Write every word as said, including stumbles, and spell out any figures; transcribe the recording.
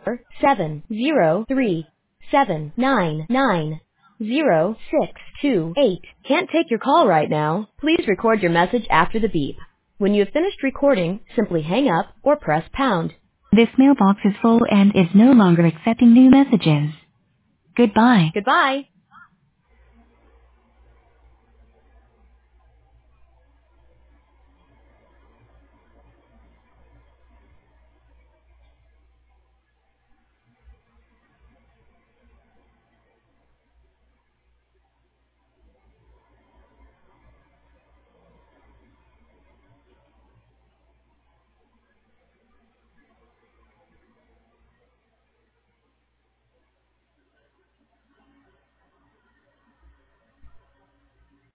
seven zero three seven nine nine zero six two eight. Can't take your call right now. Please record your message after the beep. When you have finished recording, simply hang up or press pound. This mailbox is full and is no longer accepting new messages. Goodbye. Goodbye.